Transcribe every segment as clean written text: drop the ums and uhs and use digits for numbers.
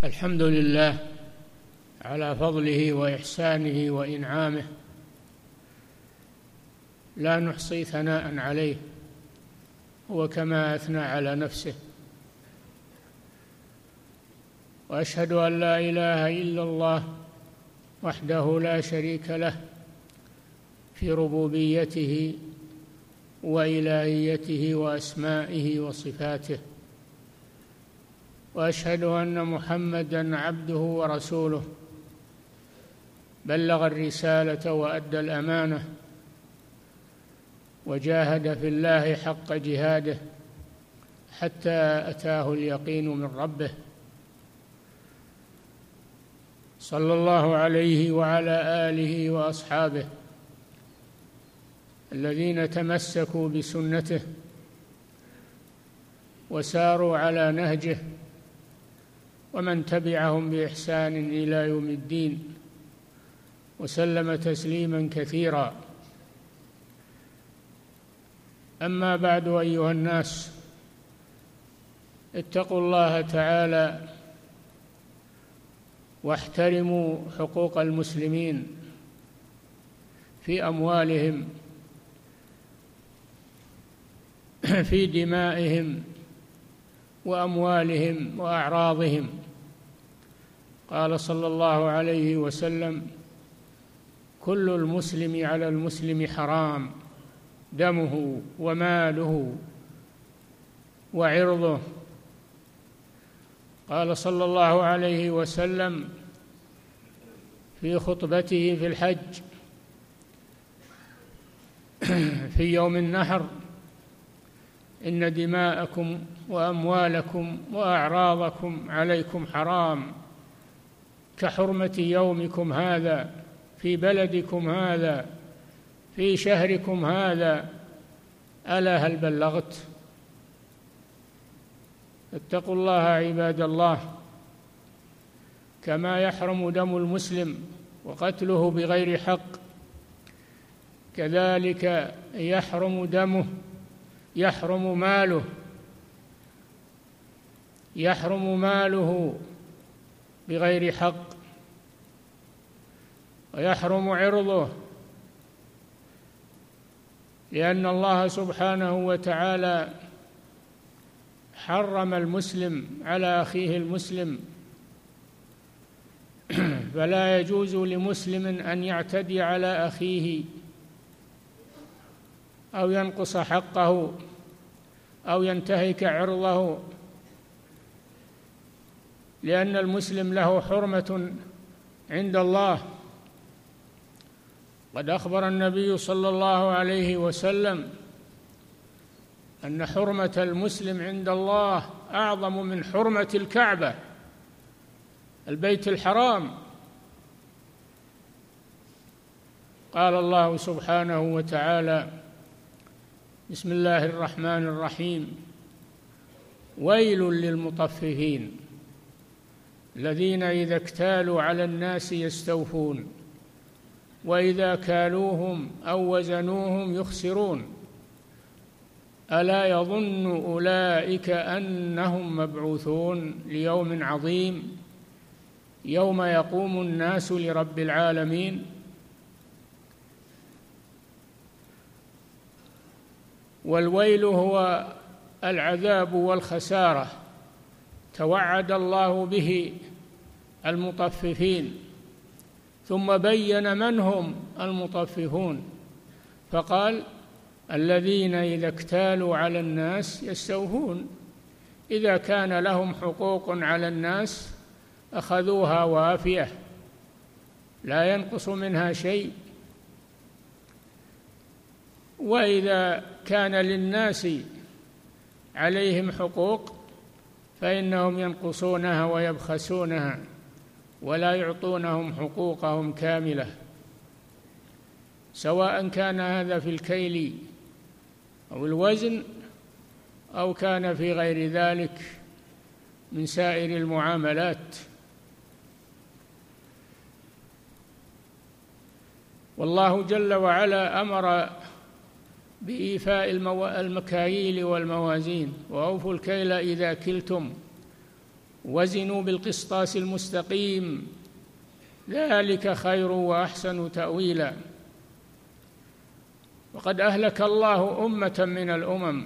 الحمد لله على فضله وإحسانه وإنعامه، لا نحصي ثناء عليه، هو كما أثنى على نفسه. وأشهد أن لا إله إلا الله وحده لا شريك له في ربوبيته وإلهيته وأسمائه وصفاته، وأشهد أن محمدًا عبده ورسوله، بلغ الرسالة وأدى الأمانة وجاهد في الله حق جهاده حتى أتاه اليقين من ربه، صلى الله عليه وعلى آله وأصحابه الذين تمسكوا بسنته وساروا على نهجه، ومن تبعهم بإحسان إلى يوم الدين، وسلم تسليما كثيرا. أما بعد، أيها الناس، اتقوا الله تعالى واحترموا حقوق المسلمين في أموالهم، في دمائهم وأموالهم وأعراضهم. قال صلى الله عليه وسلم: كل المسلم على المسلم حرام، دمه وماله وعرضه. قال صلى الله عليه وسلم في خطبته في الحج في يوم النحر: إن دماءكم وأموالكم وأعراضكم عليكم حرام كحرمة يومكم هذا في بلدكم هذا في شهركم هذا. ألا هل بلغت؟ اتقوا الله عباد الله. كما يحرم دم المسلم وقتله بغير حق، كذلك يحرم دمه، يحرم ماله بغير حق، ويحرم عرضه، لأن الله سبحانه وتعالى حرم المسلم على أخيه المسلم، فلا يجوز لمسلم أن يعتدي على أخيه أو ينقص حقه أو ينتهك عرضه، لأن المسلم له حرمة عند الله. قد أخبر النبي صلى الله عليه وسلم أن حرمة المسلم عند الله أعظم من حرمة الكعبة، البيت الحرام. قال الله سبحانه وتعالى: بسم الله الرحمن الرحيم: ويل للمطففين الذين إذا اكتالوا على الناس يستوفون وإذا كالوهم أو وزنوهم يخسرون ألا يظن أولئك أنهم مبعوثون ليوم عظيم يوم يقوم الناس لرب العالمين. والويل هو العذاب والخسارة، توعد الله به المطففين، ثم بين من هم المطففون فقال: الذين إذا اكتالوا على الناس يستوفون، إذا كان لهم حقوق على الناس أخذوها وافية لا ينقص منها شيء، وإذا كان للناس عليهم حقوق فإنهم ينقصونها ويبخسونها ولا يعطونهم حقوقهم كاملة، سواء كان هذا في الكيل أو الوزن أو كان في غير ذلك من سائر المعاملات. والله جل وعلا أمر بإيفاء المكاييل والموازين: وأوفوا الكيل إذا كلتم وزنوا بالقسطاس المستقيم ذلك خير وأحسن تأويلا. وقد أهلك الله أمة من الأمم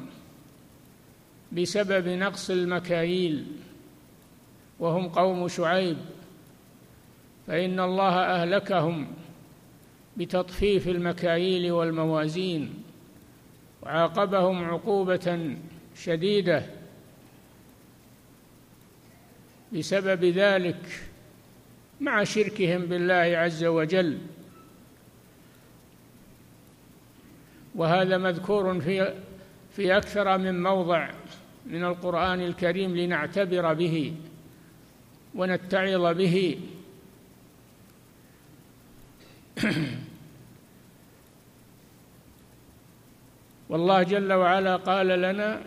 بسبب نقص المكاييل، وهم قوم شعيب، فإن الله أهلكهم بتطفيف المكاييل والموازين، وعاقبهم عقوبة شديدة بسبب ذلك مع شركهم بالله عز وجل. وهذا مذكور في أكثر من موضع من القرآن الكريم لنعتبر به ونتعظ به. والله جل وعلا قال لنا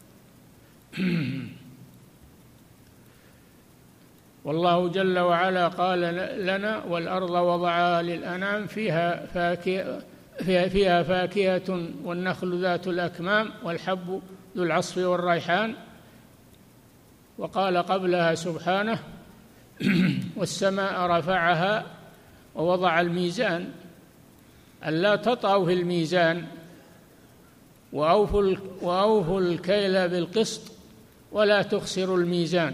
والله جل وعلا قال لنا: والأرض وضعها للأنام فيها فاكهة والنخل ذات الأكمام والحب ذو العصف والريحان. وقال قبلها سبحانه: والسماء رفعها ووضع الميزان ألا تطغوا في الميزان وأوفوا الكيل بالقسط ولا تخسروا الميزان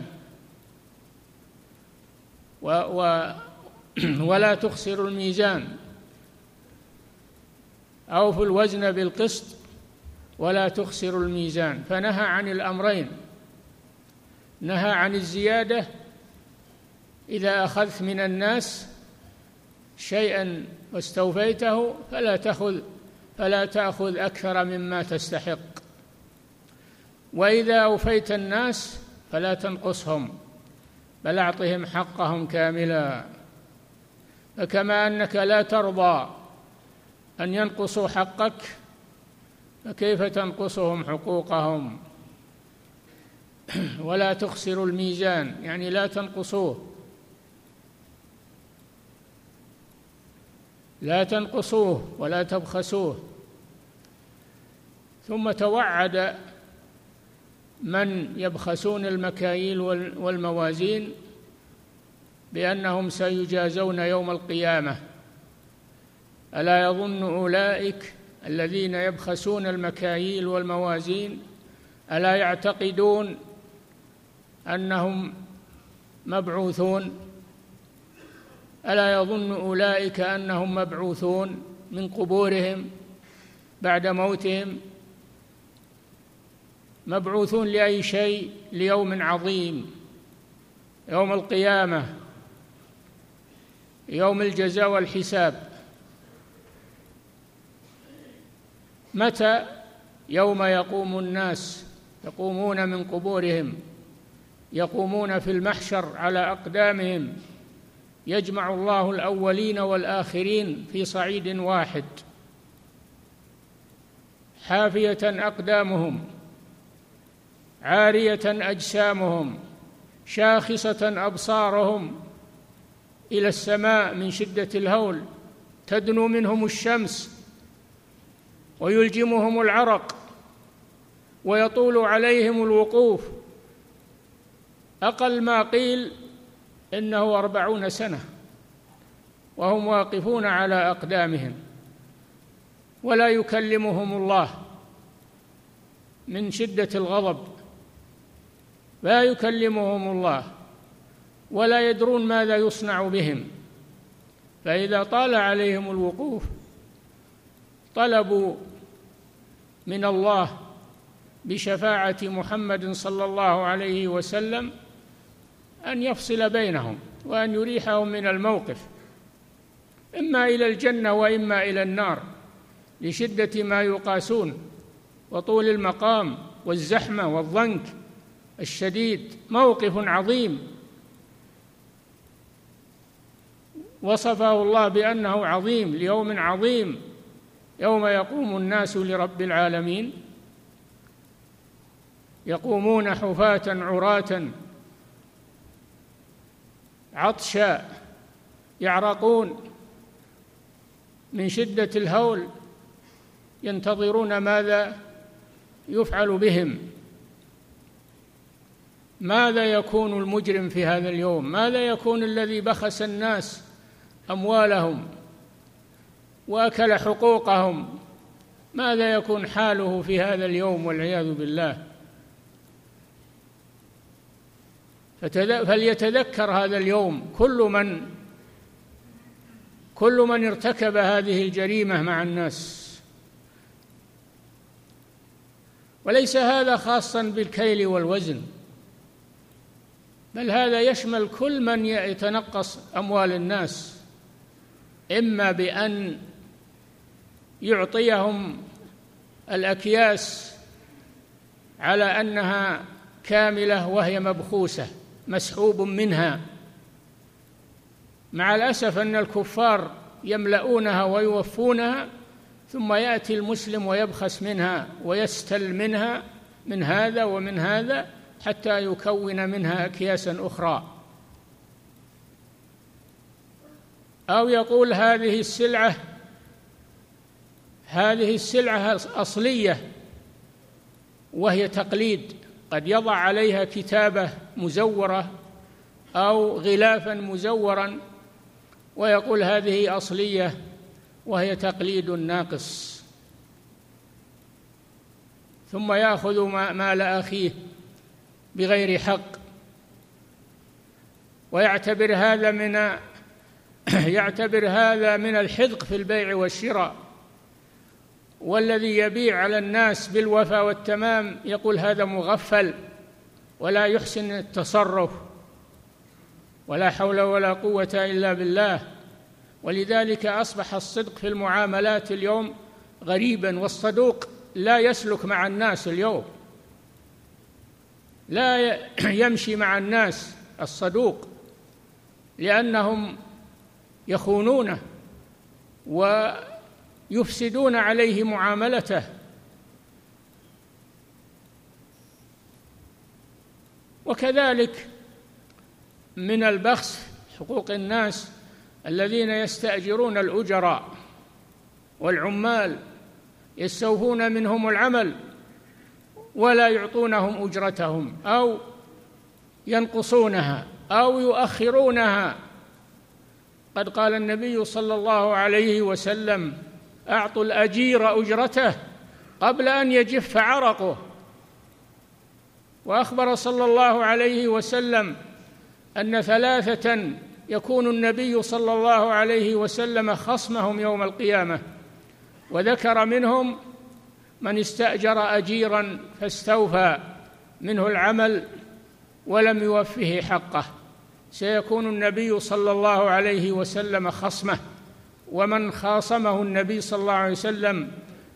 ولا تخسروا الميزان، أوفوا الوزن بالقسط ولا تخسروا الميزان. فنهى عن الأمرين: نهى عن الزيادة إذا أخذت من الناس شيئا واستوفيته فلا تأخذ أكثر مما تستحق، وإذا أوفيت الناس فلا تنقصهم بل أعطهم حقهم كاملا. فكما أنك لا ترضى أن ينقصوا حقك فكيف تنقصهم حقوقهم؟ ولا تخسروا الميزان يعني لا تنقصوه ولا تبخسوه. ثم توعد من يبخسون المكاييل والموازين بأنهم سيجازون يوم القيامة. ألا يظن أولئك الذين يبخسون المكاييل والموازين ألا يعتقدون أنهم مبعوثون؟ ألا يظن أولئك أنهم مبعوثون من قبورهم بعد موتهم؟ مبعوثون لأي شيء؟ ليوم عظيم، يوم القيامة، يوم الجزاء والحساب. متى؟ يوم يقوم الناس، يقومون من قبورهم، يقومون في المحشر على أقدامهم، يجمع الله الأولين والآخرين في صعيد واحد، حافية أقدامهم، عارية أجسامهم، شاخصة أبصارهم إلى السماء من شدة الهول، تدنو منهم الشمس ويلجمهم العرق ويطول عليهم الوقوف، أقل ما قيل إنه 40 سنة وهم واقفون على أقدامهم، ولا يكلمهم الله من شدة الغضب، لا يكلمهم الله ولا يدرون ماذا يصنع بهم. فإذا طال عليهم الوقوف طلبوا من الله بشفاعة محمد صلى الله عليه وسلم أن يفصل بينهم وأن يريحهم من الموقف، إما إلى الجنة وإما إلى النار، لشدة ما يقاسون وطول المقام والزحمة والضنك الشديد. موقف عظيم وصفه الله بأنه عظيم، ليوم عظيم يوم يقوم الناس لرب العالمين، يقومون حفاة عراة عطشا يعرقون من شدة الهول، ينتظرون ماذا يفعل بهم. ماذا يكون المجرم في هذا اليوم؟ ماذا يكون الذي بخس الناس أموالهم وأكل حقوقهم؟ ماذا يكون حاله في هذا اليوم والعياذ بالله؟ فليتذكر هذا اليوم كل من ارتكب هذه الجريمة مع الناس. وليس هذا خاصا بالكيل والوزن، بل هذا يشمل كل من يتنقص أموال الناس، إما بأن يعطيهم الأكياس على أنها كاملة وهي مبخوسة مسحوب منها. مع الأسف أن الكفار يملؤونها ويوفونها، ثم يأتي المسلم ويبخس منها ويستل منها من هذا ومن هذا حتى يكون منها أكياسا أخرى، أو يقول هذه السلعة أصلية وهي تقليد، قد يضع عليها كتابة مزورة أو غلافا مزورا ويقول هذه أصلية وهي تقليد ناقص، ثم يأخذ مال أخيه بغير حق، ويعتبر هذا من الحذق في البيع والشراء. والذي يبيع على الناس بالوفاء والتمام يقول هذا مغفل ولا يحسن التصرف، ولا حول ولا قوة إلا بالله. ولذلك أصبح الصدق في المعاملات اليوم غريبا، والصدوق لا يسلك مع الناس اليوم، لا يمشي مع الناس الصدوق، لأنهم يخونونه ويفسدون عليه معاملته. وكذلك من البخس حقوق الناس الذين يستأجرون الأجراء والعمال، يستوفون منهم العمل ولا يعطونهم أجرتهم أو ينقصونها أو يؤخرونها. قد قال النبي صلى الله عليه وسلم: أعطوا الأجير أجرته قبل أن يجف عرقه. وأخبر صلى الله عليه وسلم أن ثلاثة يكون النبي صلى الله عليه وسلم خصمهم يوم القيامة، وذكر منهم من استأجر أجيرا فاستوفى منه العمل ولم يوفه حقه، سيكون النبي صلى الله عليه وسلم خصمه، ومن خاصمه النبي صلى الله عليه وسلم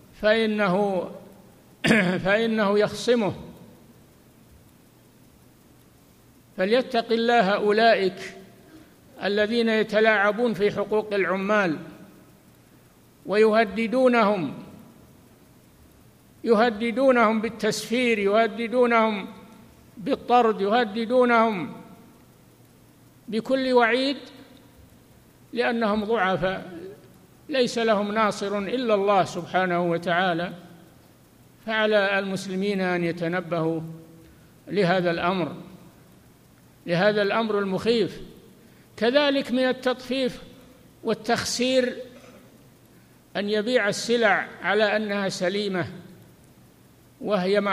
فإنه يخصمه. فليتق الله أولئك الذين يتلاعبون في حقوق العمال يهددونهم بالتسفير، يهددونهم بالطرد، يهددونهم بكل وعيد، لأنهم ضعفاء ليس لهم ناصر إلا الله سبحانه وتعالى. فعلى المسلمين أن يتنبهوا لهذا الأمر المخيف. كذلك من التطفيف والتخسير أن يبيع السلع على أنها سليمة وهي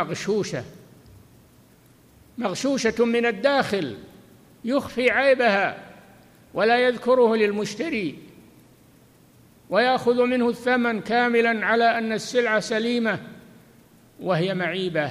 مغشوشة من الداخل، يخفي عيبها ولا يذكره للمشتري، ويأخذ منه الثمن كاملا على أن السلعة سليمة وهي معيبة.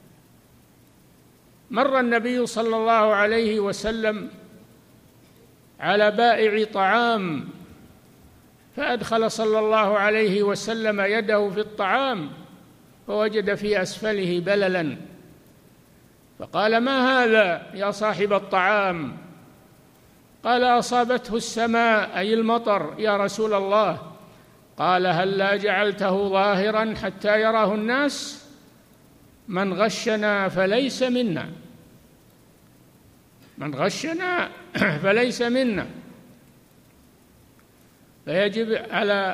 مر النبي صلى الله عليه وسلم على بائع طعام، فأدخل صلى الله عليه وسلم يده في الطعام فوجد في أسفله بللا، فقال: ما هذا يا صاحب الطعام؟ قال: أصابته السماء أي المطر يا رسول الله. قال: هلا جعلته ظاهرا حتى يراه الناس؟ من غشنا فليس منا، من غشنا فليس منا. فيجب على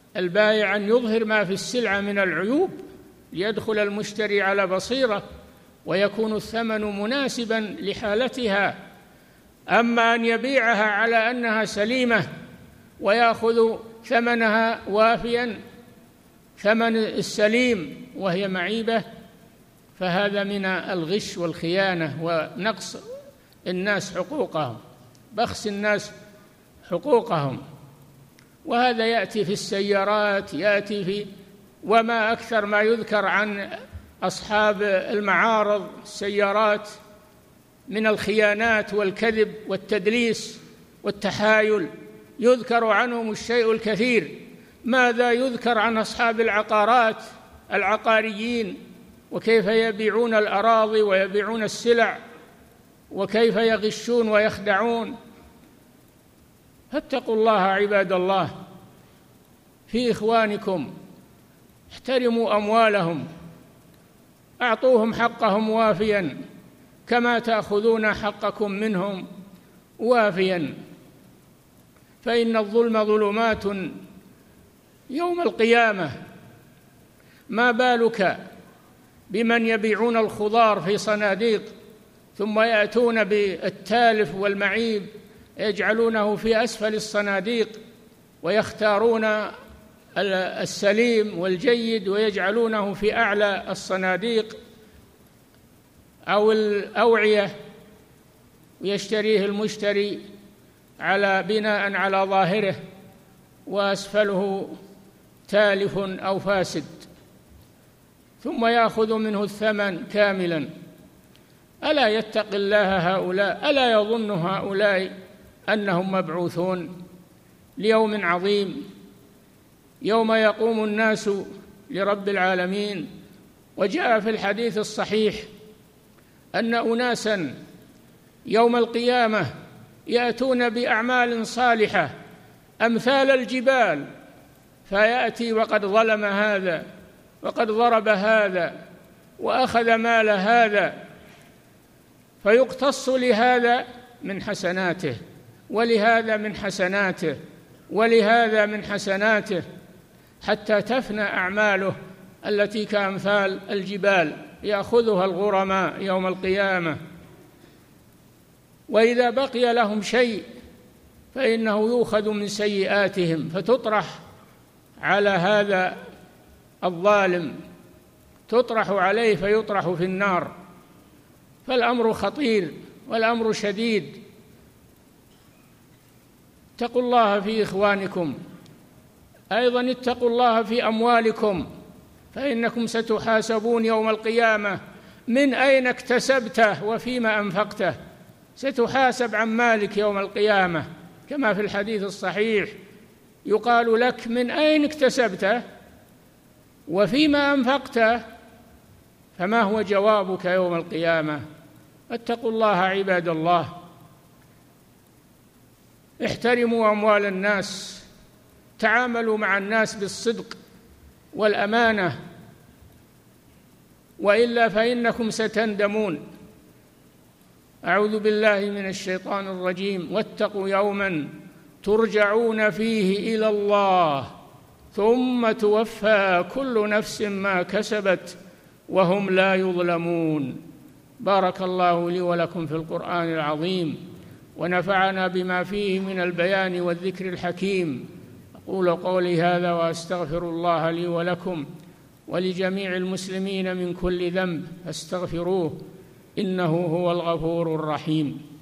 البائع أن يظهر ما في السلعة من العيوب ليدخل المشتري على بصيرة ويكون الثمن مناسبا لحالتها. أما أن يبيعها على أنها سليمة ويأخذ ثمنها وافيا ثمن السليم وهي معيبة، فهذا من الغش والخيانة ونقص الناس حقوقهم، بخس الناس حقوقهم. وهذا يأتي في السيارات، يأتي في وما أكثر ما يذكر عن أصحاب المعارض السيارات من الخيانات والكذب والتدليس والتحايل، يذكر عنهم الشيء الكثير. ماذا يذكر عن أصحاب العقارات العقاريين، وكيف يبيعون الأراضي ويبيعون السلع، وكيف يغشون ويخدعون. فاتقوا الله عباد الله في إخوانكم، احترموا أموالهم، أعطوهم حقهم وافيا كما تأخذون حقكم منهم وافيا، فإن الظلم ظلمات يوم القيامة. ما بالك بمن يبيعون الخضار في صناديق ثم يأتون بالتالف والمعيب يجعلونه في أسفل الصناديق، ويختارون السليم والجيد ويجعلونه في أعلى الصناديق أو الأوعية، ويشتريه المشتري على بناء على ظاهره وأسفله تالف أو فاسد، ثم يأخذ منه الثمن كاملا. ألا يتقي الله هؤلاء؟ ألا يظن هؤلاء أنهم مبعوثون ليوم عظيم يوم يقوم الناس لرب العالمين؟ وجاء في الحديث الصحيح أن أناسا يوم القيامة يأتون بأعمال صالحة أمثال الجبال، فيأتي وقد ظلم هذا وقد ضرب هذا وأخذ مال هذا، فيقتص لهذا من حسناته ولهذا من حسناته ولهذا من حسناته، حتى تفنى أعماله التي كأمثال الجبال يأخذها الغرماء يوم القيامة. وإذا بقي لهم شيء فإنه يؤخذ من سيئاتهم فتطرح على هذا الظالم، تطرح عليه فيطرح في النار. فالأمر خطير والأمر شديد. اتقوا الله في إخوانكم، أيضا اتقوا الله في أموالكم، فإنكم ستحاسبون يوم القيامة من أين اكتسبته وفيما أنفقته. ستحاسب عن مالك يوم القيامة كما في الحديث الصحيح، يقال لك من أين اكتسبته وفيما أنفقته، فما هو جوابك يوم القيامة؟ اتقوا الله عباد الله، احترموا أموال الناس، تعاملوا مع الناس بالصدق والأمانة، وإلا فإنكم ستندمون. أعوذ بالله من الشيطان الرجيم. واتقوا يوما ترجعون فيه إلى الله ثم توفى كل نفس ما كسبت وهم لا يظلمون. بارك الله لي ولكم في القرآن العظيم، ونفعنا بما فيه من البيان والذكر الحكيم. أقول قولي هذا وأستغفر الله لي ولكم ولجميع المسلمين من كل ذنب فاستغفروه إنه هو الغفور الرحيم.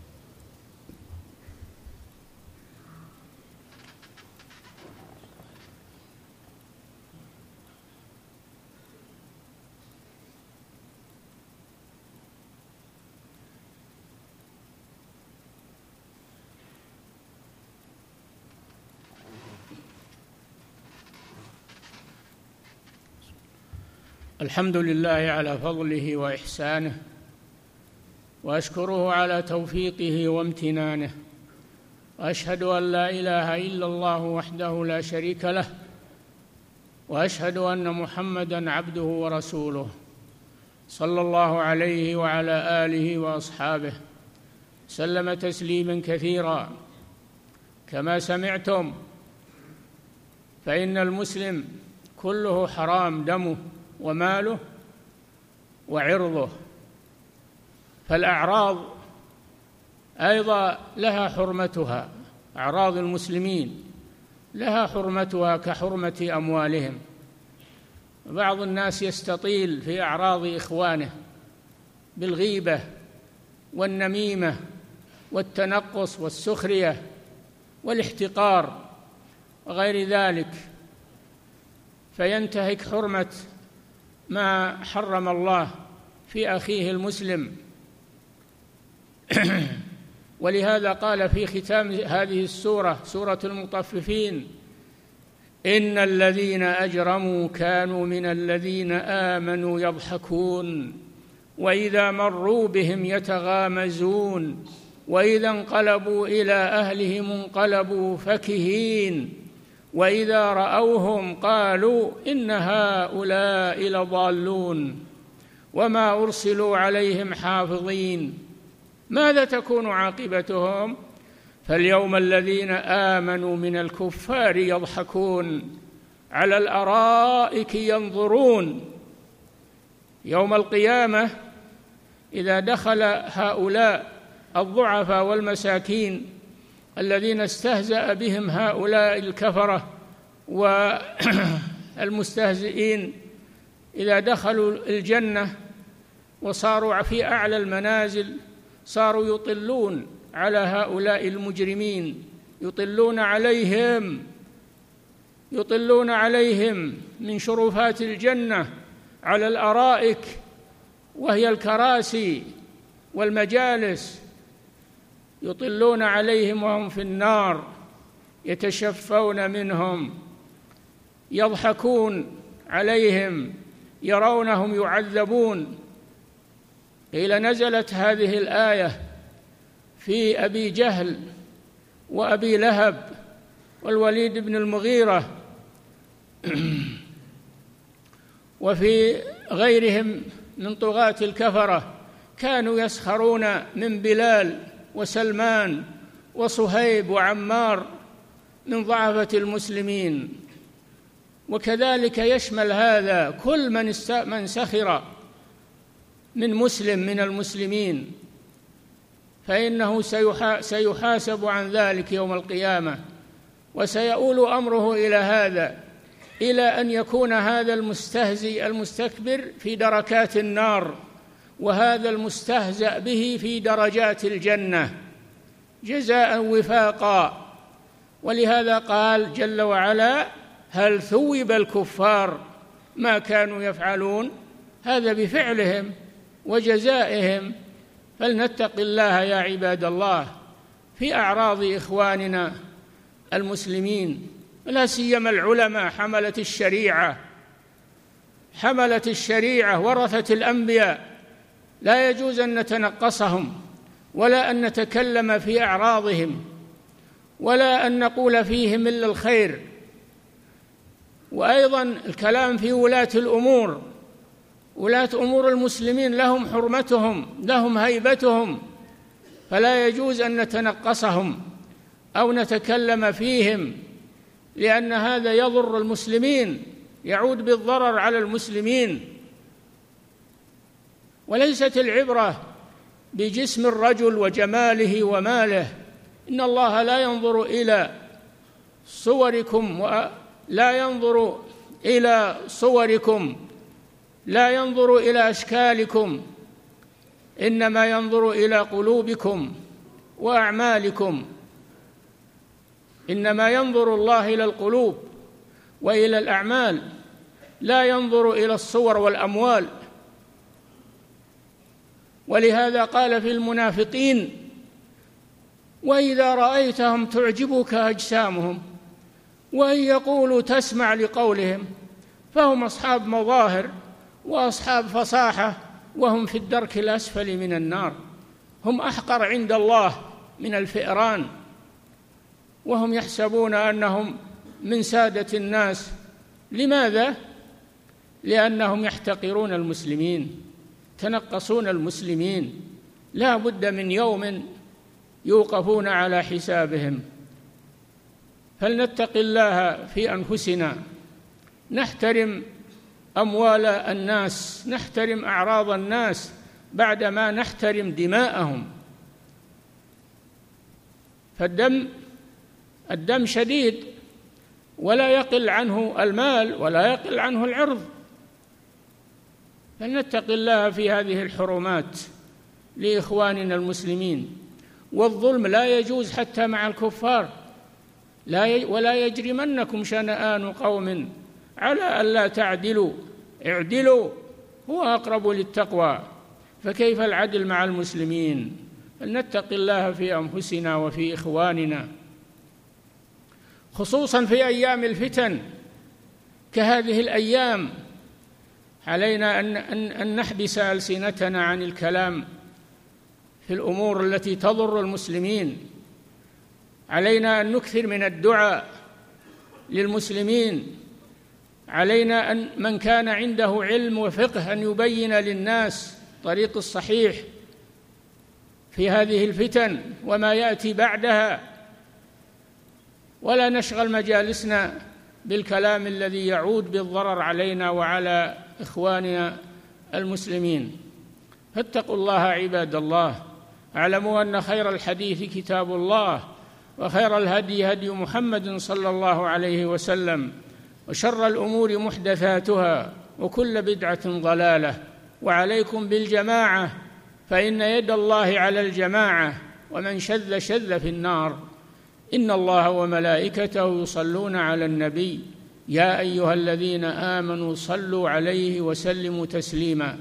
الحمد لله على فضله وإحسانه، وأشكره على توفيقه وامتنانه، وأشهد أن لا إله إلا الله وحده لا شريك له، وأشهد أن محمدًا عبده ورسوله صلى الله عليه وعلى آله وأصحابه سلم تسليمًا كثيرًا. كما سمعتم فإن المسلم كله حرام دمه وماله وعرضه، فالأعراض أيضا لها حرمتها، أعراض المسلمين لها حرمتها كحرمة أموالهم. بعض الناس يستطيل في أعراض إخوانه بالغيبة والنميمة والتنقص والسخرية والاحتقار وغير ذلك، فينتهك حرمة ما حرم الله في أخيه المسلم. ولهذا قال في ختام هذه السورة، سورة المطففين: إن الذين أجرموا كانوا من الذين آمنوا يضحكون وإذا مروا بهم يتغامزون وإذا انقلبوا إلى أهلهم انقلبوا فكهين وإذا رأوهم قالوا إن هؤلاء لضالون وما أرسلوا عليهم حافظين ماذا تكون عاقبتهم؟ فاليوم الذين آمنوا من الكفار يضحكون على الأرائك ينظرون. يوم القيامة إذا دخل هؤلاء الضعفاء والمساكين الذين استهزأ بهم هؤلاء الكفرة والمستهزئين، إذا دخلوا الجنة وصاروا في أعلى المنازل صاروا يطلون على هؤلاء المجرمين، يطلون عليهم من شرفات الجنة على الأرائك وهي الكراسي والمجالس، يطلون عليهم وهم في النار يتشفون منهم، يضحكون عليهم، يرونهم يعذبون. قيل نزلت هذه الآية في أبي جهل وأبي لهب والوليد بن المغيرة وفي غيرهم من طغاة الكفرة، كانوا يسخرون من بلال وسلمان وصهيب وعمار من ضعفة المسلمين. وكذلك يشمل هذا كل من سخر من مسلم من المسلمين، فإنه سيحاسب عن ذلك يوم القيامة، وسيؤول أمره إلى هذا، إلى أن يكون هذا المستهزئ المستكبر في دركات النار، وهذا المستهزأ به في درجات الجنة جزاء وفاقا. ولهذا قال جل وعلا: هل ثوب الكفار ما كانوا يفعلون؟ هذا بفعلهم وجزائهم. فلنتق الله يا عباد الله في أعراض إخواننا المسلمين، لا سيما العلماء حملة الشريعة ورثة الأنبياء، لا يجوز أن نتنقصهم ولا أن نتكلم في أعراضهم ولا أن نقول فيهم إلا الخير. وأيضا الكلام في ولاة أمور المسلمين لهم حرمتهم، لهم هيبتهم، فلا يجوز أن نتنقصهم أو نتكلم فيهم، لأن هذا يضر المسلمين، يعود بالضرر على المسلمين. وليست العبرة بجسم الرجل وجماله وماله، إن الله لا ينظر إلى صوركم لا ينظر إلى صوركم، لا ينظر إلى أشكالكم، إنما ينظر إلى قلوبكم وأعمالكم. إنما ينظر الله إلى القلوب وإلى الأعمال، لا ينظر إلى الصور والأموال. ولهذا قال في المنافقين: وإذا رأيتهم تعجبك أجسامهم وإن يقولوا تسمع لقولهم، فهم أصحاب مظاهر وأصحاب فصاحة وهم في الدرك الأسفل من النار، هم أحقر عند الله من الفئران، وهم يحسبون أنهم من سادة الناس. لماذا؟ لأنهم يحتقرون المسلمين، تنقصون المسلمين، لا بد من يوم يوقفون على حسابهم. فلنتق الله في أنفسنا، نحترم أموال الناس، نحترم أعراض الناس، بعدما نحترم دماءهم. فالدم شديد، ولا يقل عنه المال ولا يقل عنه العرض، فلنتق الله في هذه الحرمات لإخواننا المسلمين. والظلم لا يجوز حتى مع الكفار، ولا يجرمنكم شنآن قوم على ألا تعدلوا اعدلوا هو أقرب للتقوى، فكيف العدل مع المسلمين؟ فلنتق الله في أنفسنا وفي إخواننا، خصوصا في أيام الفتن كهذه الأيام. علينا أن نحبس ألسنتنا عن الكلام في الأمور التي تضر المسلمين، علينا أن نكثر من الدعاء للمسلمين، علينا أن من كان عنده علم وفقه أن يبين للناس طريق الصحيح في هذه الفتن وما يأتي بعدها، ولا نشغل مجالسنا بالكلام الذي يعود بالضرر علينا وعلى إخواننا المسلمين. فاتقوا الله عباد الله. اعلموا أن خير الحديث كتاب الله، وخير الهدي هدي محمد صلى الله عليه وسلم، وشر الأمور محدثاتها، وكل بدعة ضلالة. وعليكم بالجماعة، فإن يد الله على الجماعة، ومن شذ شذ في النار. إن الله وملائكته يصلون على النبي يا أيها الذين آمنوا صلوا عليه وسلموا تسليما.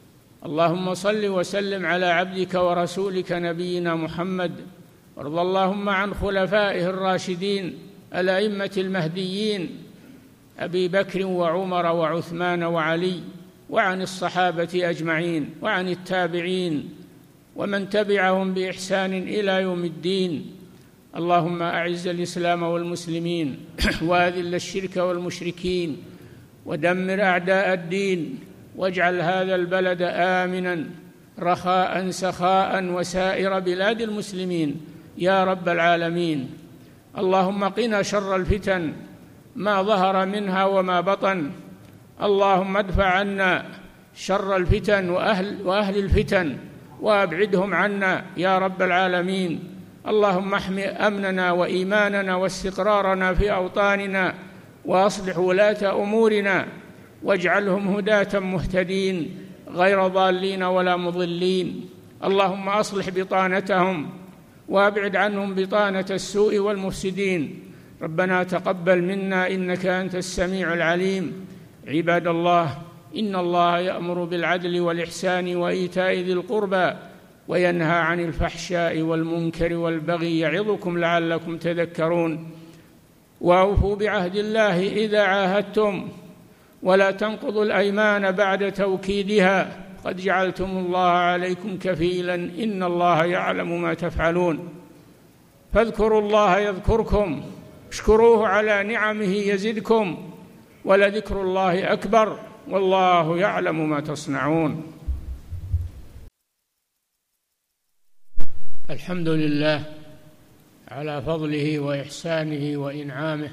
اللهم صل وسلم على عبدك ورسولك نبينا محمد، وارض اللهم عن خلفائه الراشدين الأئمة المهديين أبي بكر وعمر وعثمان وعلي، وعن الصحابة أجمعين، وعن التابعين ومن تبعهم بإحسان إلى يوم الدين. اللهم أعز الإسلام والمسلمين، وأذل الشرك والمشركين، ودمر أعداء الدين، واجعل هذا البلد آمنا رخاء سخاء وسائر بلاد المسلمين يا رب العالمين. اللهم قنا شر الفتن ما ظهر منها وما بطن. اللهم ادفع عنا شر الفتن وأهل الفتن وأبعدهم عنا يا رب العالمين. اللهم احم أمننا وإيماننا واستقرارنا في أوطاننا، وأصلح ولاة أمورنا، واجعلهم هداة مهتدين غير ضالين ولا مضلين. اللهم أصلح بطانتهم وأبعد عنهم بطانة السوء والمفسدين. ربنا تقبل منا إنك أنت السميع العليم. عباد الله، إن الله يأمر بالعدل والإحسان وإيتاء ذي القربى، وينهى عن الفحشاء والمنكر والبغي، يعظكم لعلكم تذكرون. وأوفوا بعهد الله إذا عاهدتم، ولا تنقضوا الأيمان بعد توكيدها، قد جعلتم الله عليكم كفيلا، إن الله يعلم ما تفعلون. فاذكروا الله يذكركم، اشكروه على نعمه يزدكم، ولذكر الله أكبر، والله يعلم ما تصنعون. الحمد لله على فضله وإحسانه وإنعامه،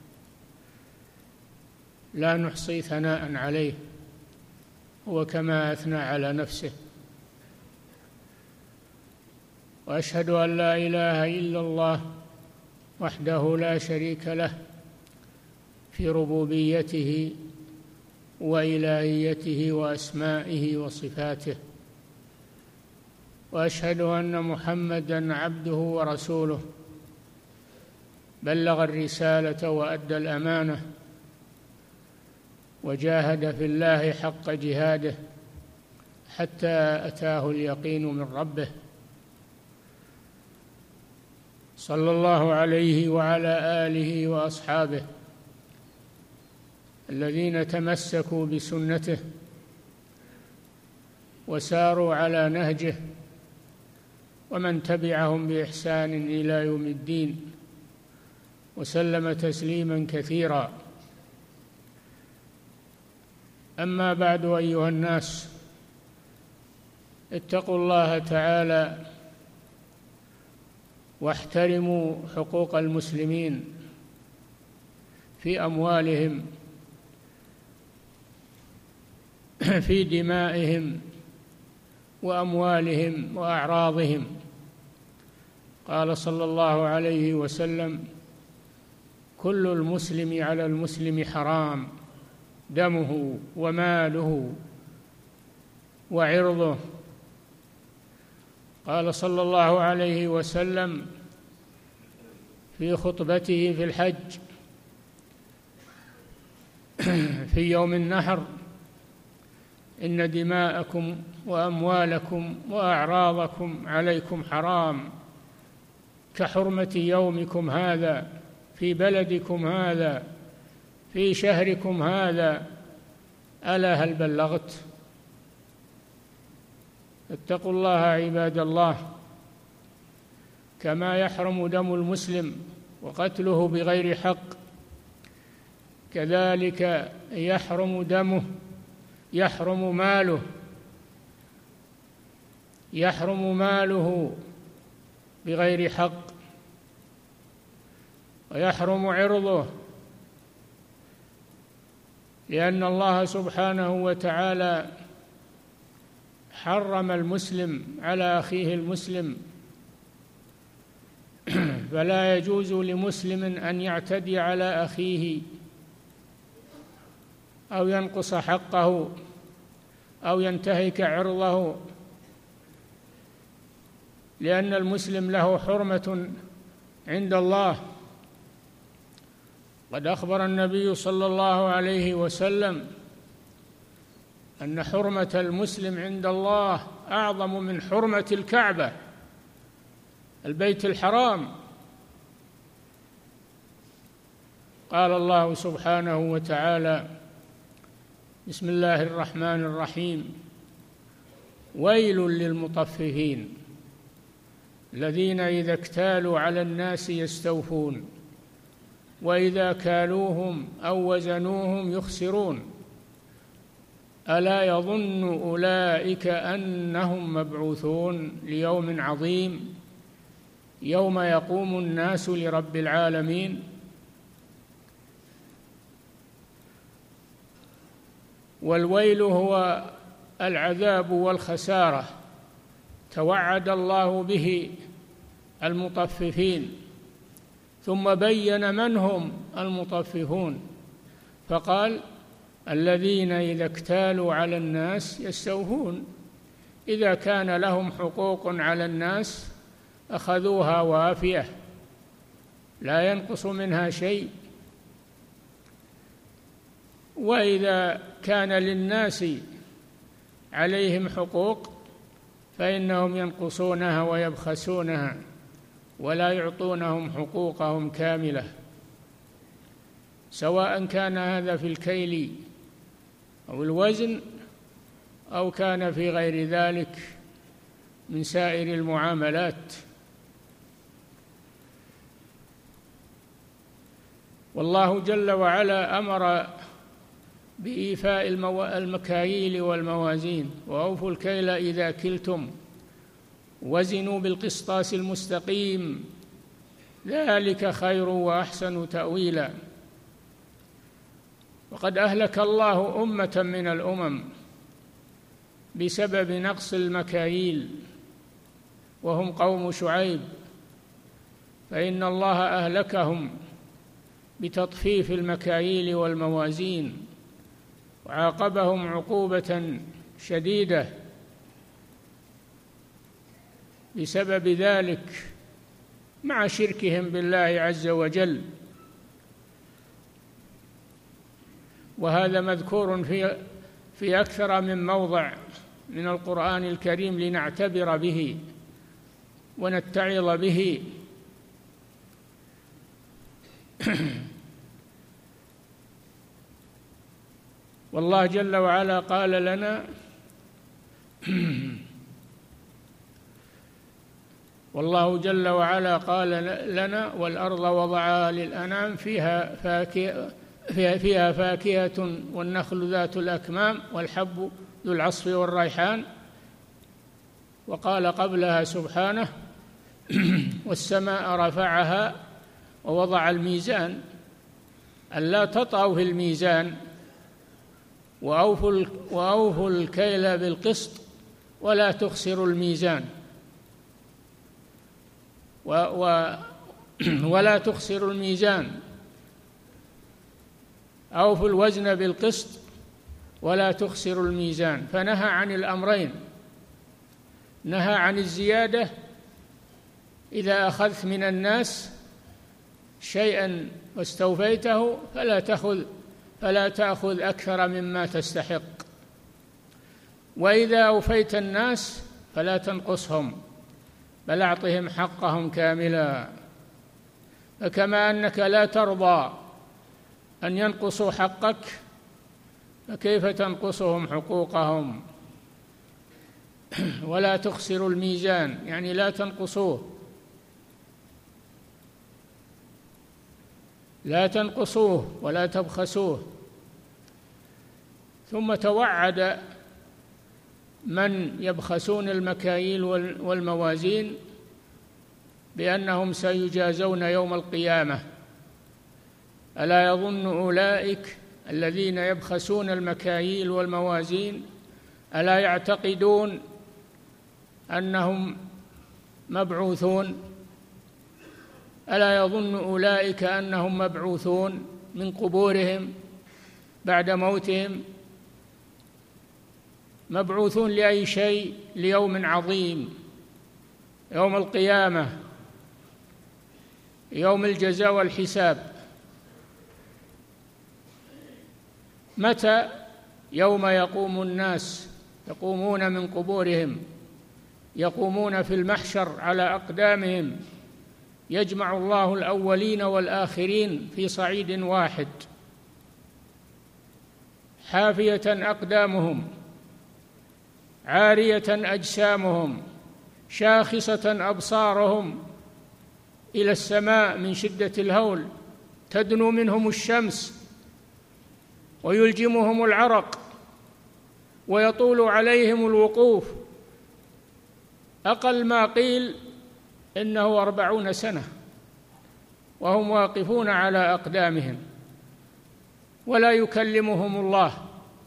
لا نحصي ثناء عليه، هو كما أثنى على نفسه. وأشهد أن لا إله إلا الله وحده لا شريك له في ربوبيته وإلهيته وأسمائه وصفاته. وأشهد أن محمدًا عبده ورسوله، بلغ الرسالة وأدى الأمانة، وجاهد في الله حق جهاده حتى أتاه اليقين من ربه، صلى الله عليه وعلى آله وأصحابه الذين تمسكوا بسنته وساروا على نهجه، ومن تبعهم بإحسان إلى يوم الدين، وسلم تسليما كثيرا. أما بعد، أيها الناس، اتقوا الله تعالى واحترموا حقوق المسلمين في في دمائهم وأموالهم وأعراضهم. قال صلى الله عليه وسلم: كل المسلم على المسلم حرام، دمه وماله وعرضه. قال صلى الله عليه وسلم في خطبته في الحج في يوم النحر: إن دماءكم وأموالكم وأعراضكم عليكم حرام كحرمة يومكم هذا في بلدكم هذا في شهركم هذا. ألا هل بلغت؟ اتقوا الله عباد الله. كما يحرم دم المسلم وقتله بغير حق، كذلك يحرم دمه، يحرم ماله بغير حق، ويحرم عرضه، لأن الله سبحانه وتعالى حرم المسلم على أخيه المسلم، فلا يجوز لمسلم أن يعتدي على أخيه أو ينقص حقه أو ينتهك عرضه، لأن المسلم له حرمة عند الله. قد أخبر النبي صلى الله عليه وسلم أن حرمة المسلم عند الله أعظم من حرمة الكعبة، البيت الحرام. قال الله سبحانه وتعالى: بسم الله الرحمن الرحيم: ويل للمطففين الذين إذا اكتالوا على الناس يستوفون وإذا كالوهم أو وزنوهم يخسرون ألا يظن أولئك أنهم مبعوثون ليوم عظيم يوم يقوم الناس لرب العالمين. والويل هو العذاب والخسارة، توعد الله به المطففين، ثم بين من هم المطففون فقال: الذين إذا اكتالوا على الناس يستوفون، إذا كان لهم حقوق على الناس أخذوها وافية لا ينقص منها شيء، وإذا كان للناس عليهم حقوق فإنهم ينقصونها ويبخسونها ولا يعطونهم حقوقهم كاملة، سواء كان هذا في الكيل أو الوزن أو كان في غير ذلك من سائر المعاملات. والله جل وعلا أمر بإيفاء المكاييل والموازين: وأوفوا الكيل إذا كلتم وزنوا بالقسطاس المستقيم ذلك خير وأحسن تأويلا. وقد أهلك الله أمة من الأمم بسبب نقص المكاييل، وهم قوم شعيب، فإن الله أهلكهم بتطفيف المكاييل والموازين وعاقبهم عقوبة شديدة بسبب ذلك مع شركهم بالله عز وجل. وهذا مذكور في أكثر من موضع من القرآن الكريم لنعتبر به ونتعظ به. والله جل وعلا قال لنا: والله جل وعلا قال لنا: والأرض وضعها للأنام فيها فاكهة والنخل ذات الأكمام والحب ذو العصف والريحان. وقال قبلها سبحانه: والسماء رفعها ووضع الميزان ألا تطغوا في الميزان وأوفوا الكيل بالقسط ولا تخسروا الميزان ولا تخسروا الميزان. أوفوا الوزن بالقسط ولا تخسروا الميزان. فنهى عن الأمرين، نهى عن الزيادة إذا أخذت من الناس شيئا واستوفيته فلا تأخذ أكثر مما تستحق، وإذا أوفيت الناس فلا تنقصهم بل أعطهم حقهم كاملا. فكما أنك لا ترضى أن ينقصوا حقك فكيف تنقصهم حقوقهم؟ ولا تخسروا الميزان يعني لا تنقصوه، لا تنقصوه ولا تبخسوه. ثم توعد من يبخسون المكاييل والموازين بأنهم سيجازون يوم القيامة. ألا يظن أولئك الذين يبخسون المكاييل والموازين ألا يعتقدون أنهم مبعوثون؟ ألا يظن أولئك أنهم مبعوثون من قبورهم بعد موتهم؟ مبعوثون لأي شيء؟ ليوم عظيم، يوم القيامة، يوم الجزاء والحساب. متى؟ يوم يقوم الناس، يقومون من قبورهم، يقومون في المحشر على أقدامهم، يجمع الله الأولين والآخرين في صعيد واحد، حافية أقدامهم، عارية أجسامهم، شاخصة أبصارهم إلى السماء من شدة الهول، تدنو منهم الشمس ويلجمهم العرق ويطول عليهم الوقوف، أقل ما قيل إنه 40 سنة وهم واقفون على أقدامهم، ولا يكلمهم الله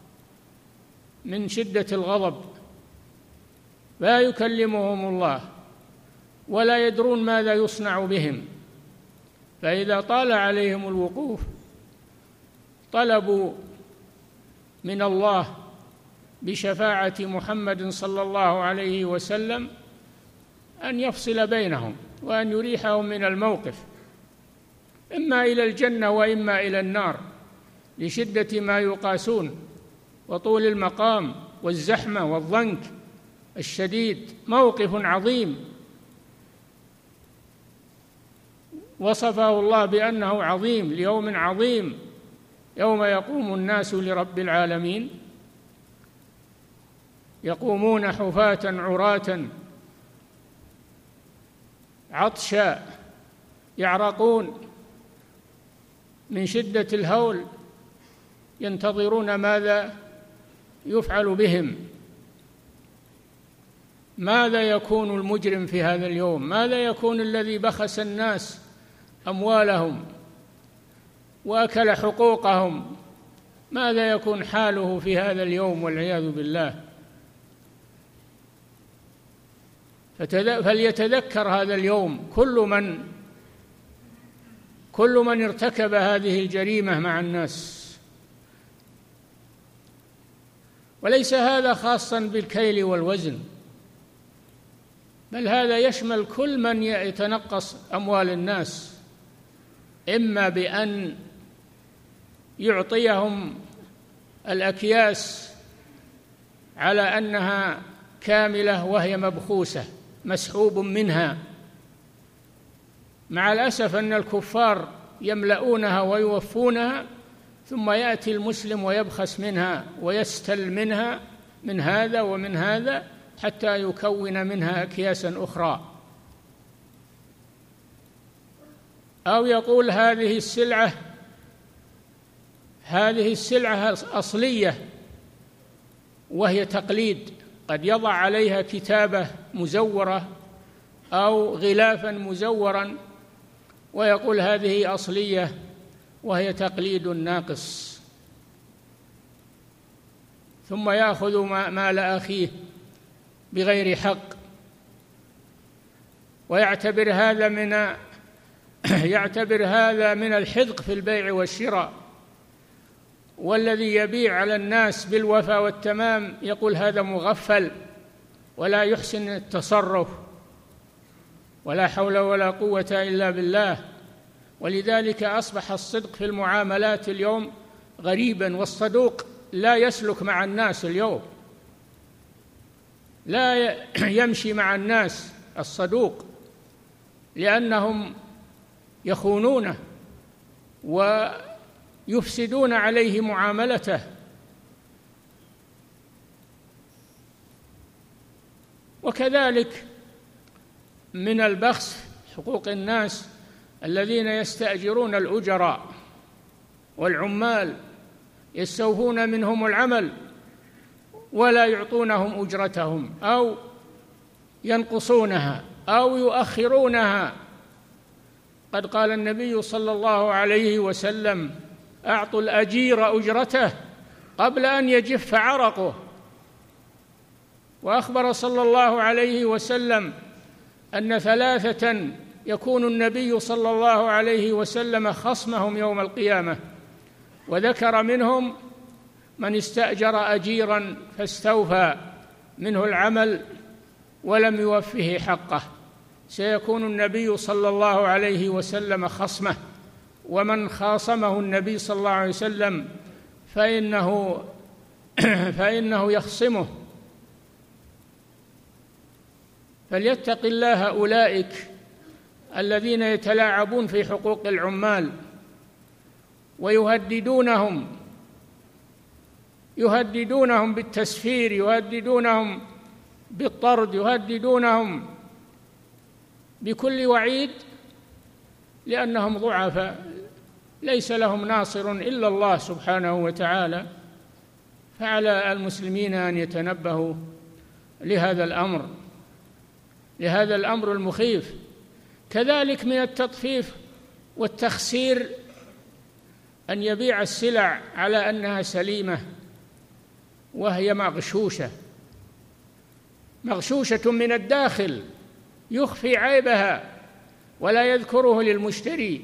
من شدة الغضب، لا يكلمهم الله ولا يدرون ماذا يصنع بهم. فإذا طال عليهم الوقوف طلبوا من الله بشفاعة محمد صلى الله عليه وسلم أن يفصل بينهم وأن يريحهم من الموقف، إما إلى الجنة وإما إلى النار، لشدة ما يقاسون وطول المقام والزحمة والضنك الشديد. موقف عظيم وصفه الله بأنه عظيم، ليوم عظيم يوم يقوم الناس لرب العالمين، يقومون حفاة عراة عطشا يعرقون من شدة الهول، ينتظرون ماذا يفعل بهم. ماذا يكون المجرم في هذا اليوم؟ ماذا يكون الذي بخس الناس أموالهم وأكل حقوقهم؟ ماذا يكون حاله في هذا اليوم والعياذ بالله؟ فليتذكر هذا اليوم كل من ارتكب هذه الجريمة مع الناس. وليس هذا خاصا بالكيل والوزن، بل هذا يشمل كل من يتنقص أموال الناس، إما بأن يعطيهم الأكياس على أنها كاملة وهي مبخوسة مسحوب منها. مع الأسف أن الكفار يملؤونها ويوفونها، ثم يأتي المسلم ويبخس منها ويستل منها من هذا ومن هذا حتى يكون منها أكياسا أخرى، أو يقول هذه السلعة أصلية وهي تقليد، قد يضع عليها كتابة مزورة أو غلافا مزورا ويقول هذه أصلية وهي تقليد ناقص، ثم يأخذ مال أخيه بغير حق، ويعتبر هذا من الحذق في البيع والشراء. والذي يبيع على الناس بالوفاء والتمام يقول هذا مغفل ولا يحسن التصرف، ولا حول ولا قوة إلا بالله. ولذلك أصبح الصدق في المعاملات اليوم غريبا، والصدوق لا يسلك مع الناس اليوم، لا يمشي مع الناس الصدوق، لأنهم يخونونه ويفسدون عليه معاملته. وكذلك من البخس حقوق الناس الذين يستأجرون الأجراء والعمال، يستوفون منهم العمل ولا يعطونهم أجرتهم أو ينقصونها أو يؤخرونها. قد قال النبي صلى الله عليه وسلم: أعطوا الأجير أجرته قبل أن يجف عرقه. وأخبر صلى الله عليه وسلم أن 3 يكون النبي صلى الله عليه وسلم خصمهم يوم القيامة، وذكر منهم من استأجر أجيرا فاستوفى منه العمل ولم يوفه حقه، سيكون النبي صلى الله عليه وسلم خصمه، ومن خاصمه النبي صلى الله عليه وسلم فإنه يخصمه. فليتق الله أولئك الذين يتلاعبون في حقوق العمال ويهددونهم بالتسفير، يهددونهم بالطرد، يهددونهم بكل وعيد، لأنهم ضعفاء ليس لهم ناصر إلا الله سبحانه وتعالى. فعلى المسلمين أن يتنبهوا لهذا الأمر المخيف. كذلك من التطفيف والتخسير أن يبيع السلع على أنها سليمة وهي مغشوشة من الداخل، يخفي عيبها ولا يذكره للمشتري،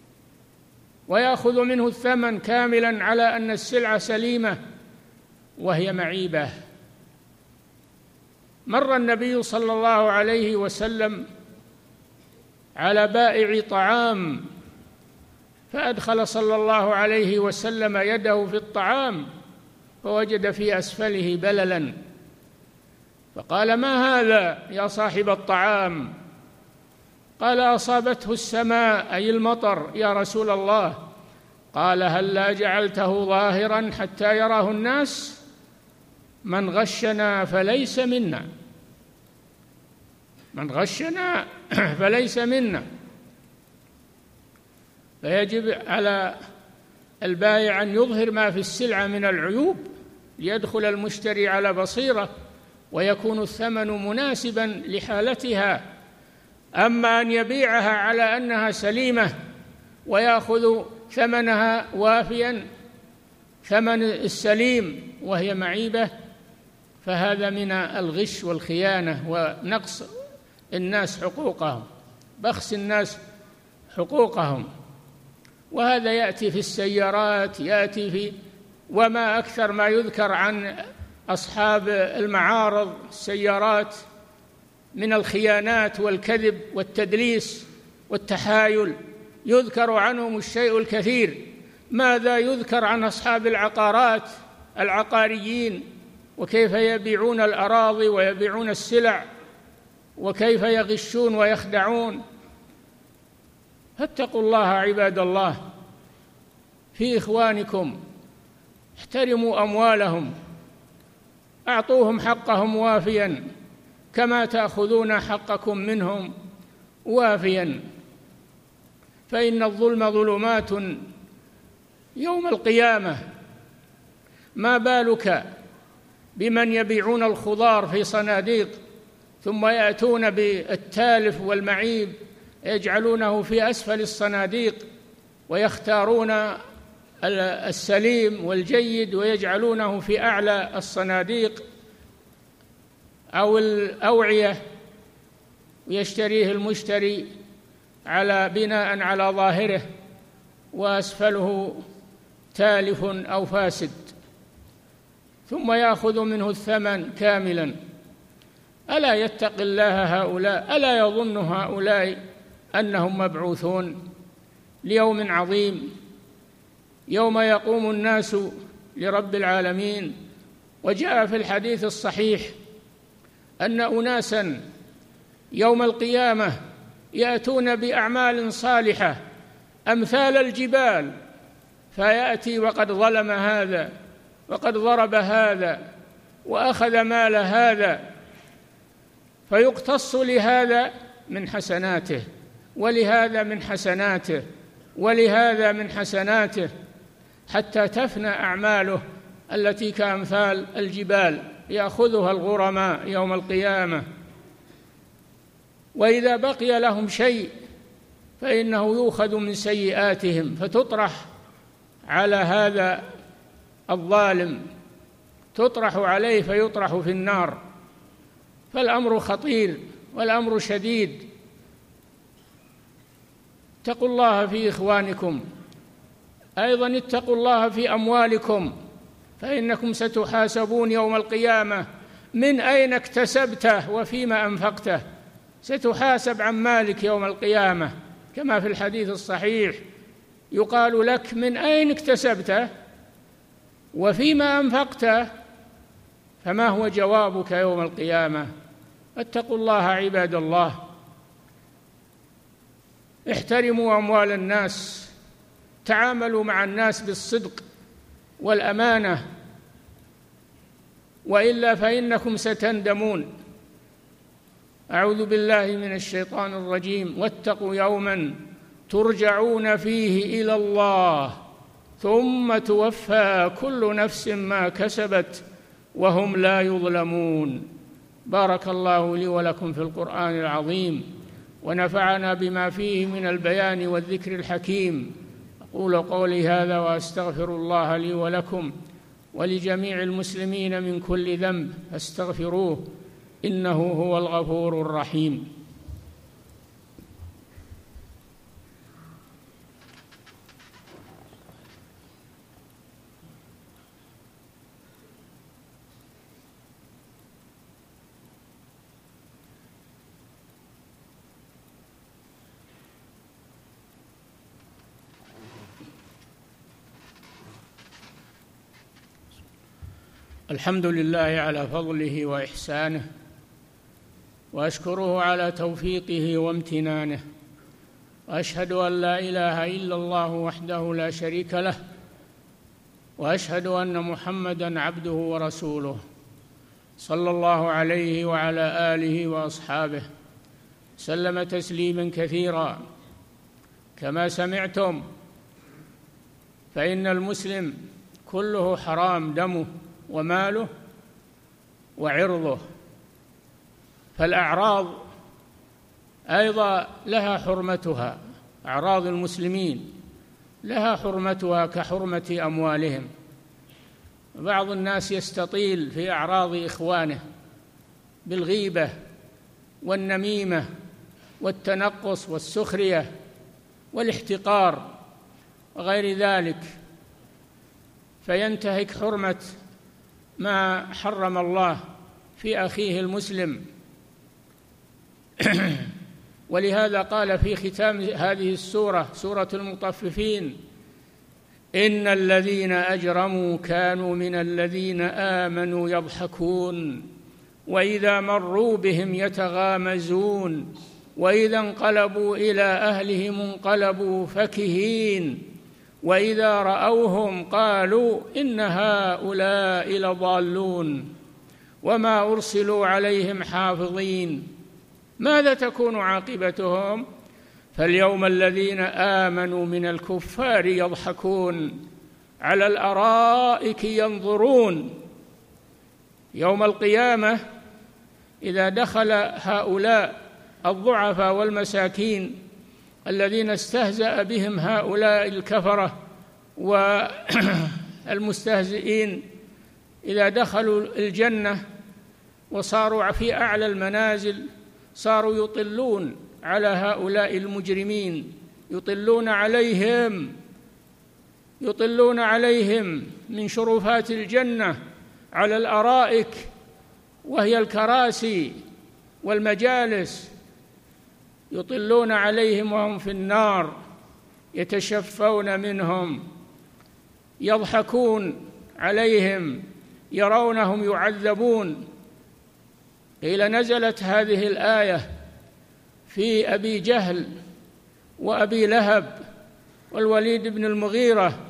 ويأخذ منه الثمن كاملا على أن السلعة سليمة وهي معيبة. مر النبي صلى الله عليه وسلم على بائع طعام، فأدخل صلى الله عليه وسلم يده في الطعام فوجد في أسفله بللا، فقال: ما هذا يا صاحب الطعام؟ قال: أصابته السماء أي المطر يا رسول الله. قال: هلا جعلته ظاهرا حتى يراه الناس؟ من غشنا فليس منا، من غشنا فليس منا. فيجب على البائع أن يظهر ما في السلعة من العيوب ليدخل المشتري على بصيرة ويكون الثمن مناسبا لحالتها. أما أن يبيعها على أنها سليمة ويأخذ ثمنها وافيا ثمن السليم وهي معيبة، فهذا من الغش والخيانة ونقص الناس حقوقهم، بخس الناس حقوقهم. وهذا يأتي في السيارات، يأتي في وما أكثر ما يذكر عن أصحاب المعارض السيارات من الخيانات والكذب والتدليس والتحايل، يذكر عنهم الشيء الكثير. ماذا يذكر عن أصحاب العقارات العقاريين، وكيف يبيعون الأراضي ويبيعون السلع، وكيف يغشون ويخدعون. فاتقوا الله عباد الله في إخوانكم، احترموا أموالهم، أعطوهم حقهم وافيا كما تأخذون حقكم منهم وافيا، فإن الظلم ظلمات يوم القيامة. ما بالك بمن يبيعون الخضار في صناديق ثم يأتون بالتالف والمعيب يجعلونه في أسفل الصناديق، ويختارون السليم والجيد ويجعلونه في أعلى الصناديق. أو الأوعية ويشتريه المشتري بناء على ظاهره وأسفله تالف أو فاسد، ثم يأخذ منه الثمن كاملا. ألا يتقي الله هؤلاء؟ ألا يظن هؤلاء أنهم مبعوثون ليوم عظيم، يوم يقوم الناس لرب العالمين؟ وجاء في الحديث الصحيح أن أناسا يوم القيامة يأتون بأعمال صالحة أمثال الجبال، فيأتي وقد ظلم هذا وقد ضرب هذا وأخذ مال هذا، فيقتص لهذا من حسناته ولهذا من حسناته ولهذا من حسناته، حتى تفنى أعماله التي كأمثال الجبال يأخذها الغرماء يوم القيامة. وإذا بقي لهم شيء فإنه يؤخذ من سيئاتهم فتطرح على هذا الظالم، تطرح عليه فيطرح في النار. فالأمر خطير والأمر شديد. اتقوا الله في إخوانكم، أيضا اتقوا الله في أموالكم، فإنكم ستحاسبون يوم القيامة من أين اكتسبته وفيما أنفقته. ستحاسب عن مالك يوم القيامة كما في الحديث الصحيح، يقال لك من أين اكتسبته وفيما أنفقته، فما هو جوابك يوم القيامة؟ اتقوا الله عباد الله، احترموا أموال الناس، تعاملوا مع الناس بالصدق والأمانة، وإلا فإنكم ستندمون. أعوذ بالله من الشيطان الرجيم. واتقوا يوما ترجعون فيه إلى الله ثم توفى كل نفس ما كسبت وهم لا يظلمون. بارك الله لي ولكم في القرآن العظيم، ونفعنا بما فيه من البيان والذكر الحكيم. أقول قولي هذا وأستغفر الله لي ولكم ولجميع المسلمين من كل ذنب فاستغفروه إنه هو الغفور الرحيم. الحمد لله على فضله وإحسانه، وأشكره على توفيقه وامتنانه، وأشهد أن لا إله إلا الله وحده لا شريك له، وأشهد أن محمدًا عبده ورسوله صلى الله عليه وعلى آله وأصحابه سلم تسليمًا كثيرا. كما سمعتم فإن المسلم كله حرام دمه وماله وعرضه، فالأعراض أيضا لها حرمتها، أعراض المسلمين لها حرمتها كحرمة أموالهم. بعض الناس يستطيل في أعراض إخوانه بالغيبة والنميمة والتنقص والسخرية والاحتقار وغير ذلك، فينتهك حرمة ما حرم الله في أخيه المسلم. ولهذا قال في ختام هذه السورة، سورة المطففين: إن الذين أجرموا كانوا من الذين آمنوا يضحكون وإذا مروا بهم يتغامزون وإذا انقلبوا إلى أهلهم انقلبوا فكهين وإذا رأوهم قالوا إن هؤلاء لضالون وما أرسلوا عليهم حافظين. ماذا تكون عاقبتهم؟ فاليوم الذين آمنوا من الكفار يضحكون على الأرائك ينظرون. يوم القيامة إذا دخل هؤلاء الضعفاء والمساكين الذين استهزأ بهم هؤلاء الكفرة والمستهزئين، إذا دخلوا الجنة وصاروا في أعلى المنازل، صاروا يطلون على هؤلاء المجرمين، يطلون عليهم من شرفات الجنة على الأرائك، وهي الكراسي والمجالس، يطلون عليهم وهم في النار، يتشفون منهم، يضحكون عليهم، يرونهم يعذبون. قيل نزلت هذه الآية في أبي جهل وأبي لهب والوليد بن المغيرة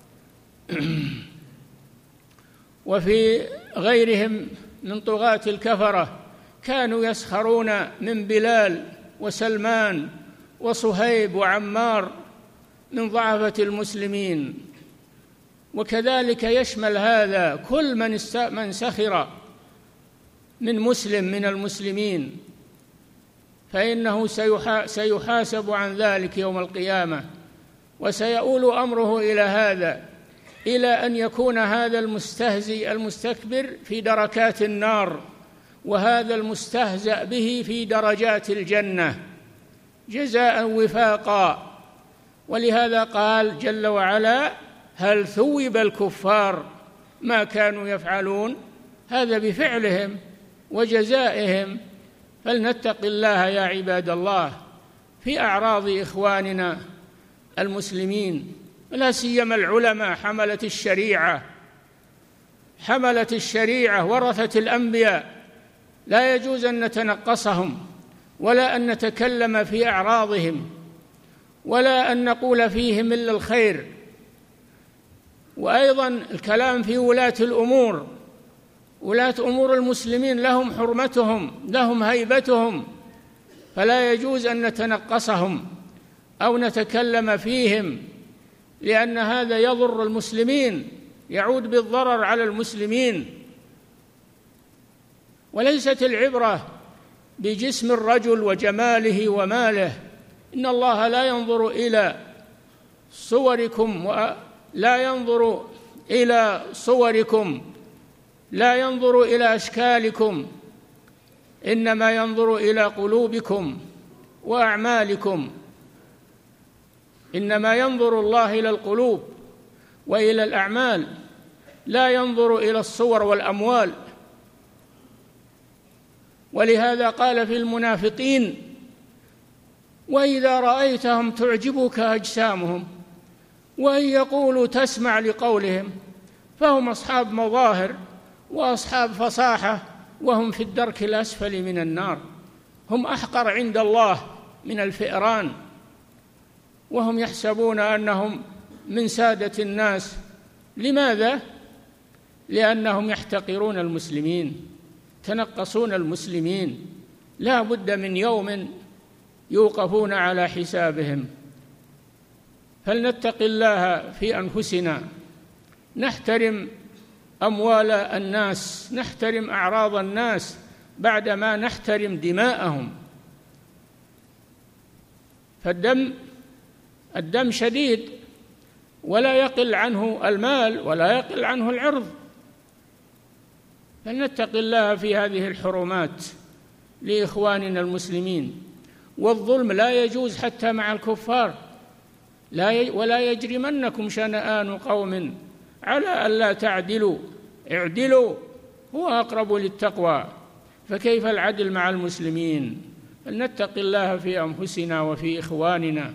وفي غيرهم من طغاة الكفرة، كانوا يسخرون من بلال وسلمان وصهيب وعمار من ضعفة المسلمين. وكذلك يشمل هذا كل من سخر من مسلم من المسلمين، فإنه سيحاسب عن ذلك يوم القيامة، وسيؤول أمره إلى هذا، إلى أن يكون هذا المستهزئ المستكبر في دركات النار، وهذا المستهزأ به في درجات الجنة جزاء وفاقا. ولهذا قال جل وعلا: هل ثوب الكفار ما كانوا يفعلون؟ هذا بفعلهم وجزائهم. فلنتق الله يا عباد الله في أعراض إخواننا المسلمين، لا سيما العلماء حملة الشريعة ورثة الأنبياء، لا يجوز أن نتنقصهم ولا أن نتكلم في أعراضهم ولا أن نقول فيهم إلا الخير. وأيضا الكلام في ولاة أمور المسلمين لهم حرمتهم، لهم هيبتهم، فلا يجوز أن نتنقصهم أو نتكلم فيهم، لأن هذا يضر المسلمين، يعود بالضرر على المسلمين. وليست العبرة بجسم الرجل وجماله وماله، إن الله لا ينظر إلى صوركم لا ينظر إلى صوركم، لا ينظر إلى أشكالكم، إنما ينظر إلى قلوبكم وأعمالكم. إنما ينظر الله إلى القلوب وإلى الأعمال، لا ينظر إلى الصور والأموال. ولهذا قال في المنافقين: وإذا رأيتهم تعجبك أجسامهم وإن يقولوا تسمع لقولهم، فهم أصحاب مظاهر وأصحاب فصاحة، وهم في الدرك الأسفل من النار، هم أحقر عند الله من الفئران، وهم يحسبون أنهم من سادة الناس. لماذا؟ لأنهم يحتقرون المسلمين، تنقصون المسلمين، لا بد من يوم يوقفون على حسابهم. فلنتق الله في أنفسنا، نحترم أموال الناس، نحترم أعراض الناس بعدما نحترم دماءهم. فالدم شديد، ولا يقل عنه المال ولا يقل عنه العرض. فلنتق الله في هذه الحرمات لإخواننا المسلمين. والظلم لا يجوز حتى مع الكفار، ولا يجرمنكم شنآن قوم على ألا تعدلوا، اعدلوا هو أقرب للتقوى. فكيف العدل مع المسلمين؟ فلنتق الله في أنفسنا وفي إخواننا،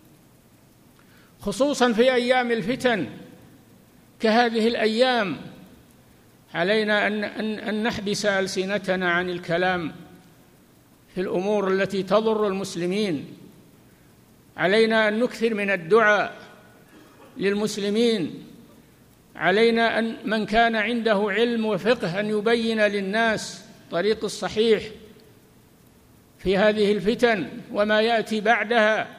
خصوصا في أيام الفتن كهذه الأيام. علينا أن نحبس ألسنتنا عن الكلام في الأمور التي تضر المسلمين، علينا أن نكثر من الدعاء للمسلمين، علينا أن من كان عنده علم وفقه أن يبين للناس طريق الصحيح في هذه الفتن وما يأتي بعدها،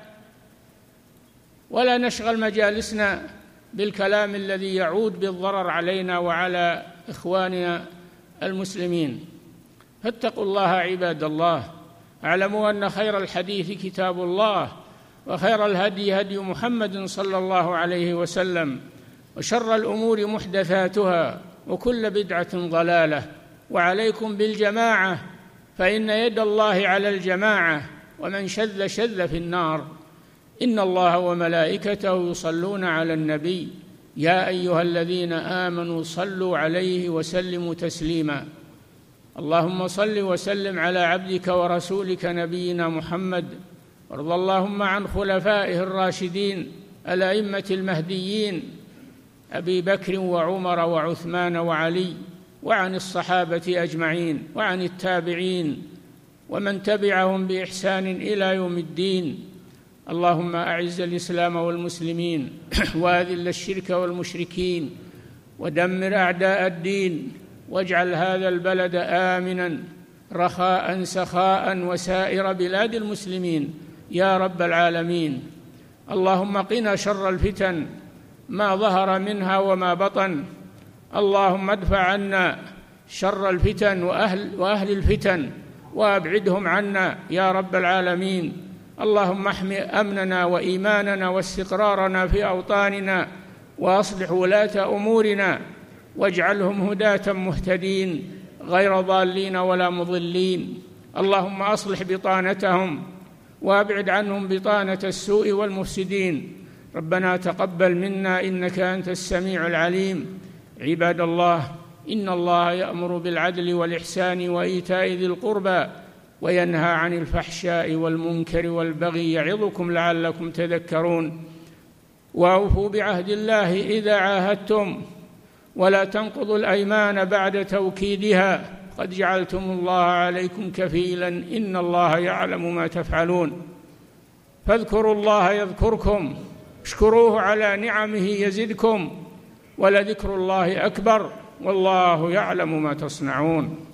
ولا نشغل مجالسنا بالكلام الذي يعود بالضرر علينا وعلى إخواننا المسلمين. فاتقوا الله عباد الله. اعلموا أن خير الحديث كتاب الله، وخير الهدي هدي محمد صلى الله عليه وسلم، وشر الأمور محدثاتها، وكل بدعة ضلالة، وعليكم بالجماعة فإن يد الله على الجماعة ومن شذ شذ في النار. إن الله وملائكته يصلون على النبي يا أيها الذين آمنوا صلوا عليه وسلموا تسليما. اللهم صل وسلم على عبدك ورسولك نبينا محمد، وارض اللهم عن خلفائه الراشدين الأئمة المهديين أبي بكر وعمر وعثمان وعلي، وعن الصحابة أجمعين، وعن التابعين ومن تبعهم بإحسان إلى يوم الدين. اللهم أعز الإسلام والمسلمين وأذل الشرك والمشركين ودمر أعداء الدين، واجعل هذا البلد آمنا رخاء سخاء وسائر بلاد المسلمين يا رب العالمين. اللهم قنا شر الفتن ما ظهر منها وما بطن. اللهم ادفع عنا شر الفتن وأهل الفتن وأبعدهم عنا يا رب العالمين. اللهم احم أمننا وإيماننا واستقرارنا في أوطاننا، وأصلح ولاة أمورنا واجعلهم هداة مهتدين غير ضالين ولا مضلين. اللهم أصلح بطانتهم وأبعد عنهم بطانة السوء والمفسدين. ربنا تقبل منا إنك أنت السميع العليم. عباد الله، إن الله يأمر بالعدل والإحسان وإيتاء ذي القربى وينهى عن الفحشاء والمنكر والبغي يعظكم لعلكم تذكرون. وأوفوا بعهد الله إذا عاهدتم ولا تنقضوا الأيمان بعد توكيدها، قد جعلتم الله عليكم كفيلا إن الله يعلم ما تفعلون. فاذكروا الله يذكركم، اشكروه على نعمه يزدكم، ولذكر الله أكبر والله يعلم ما تصنعون.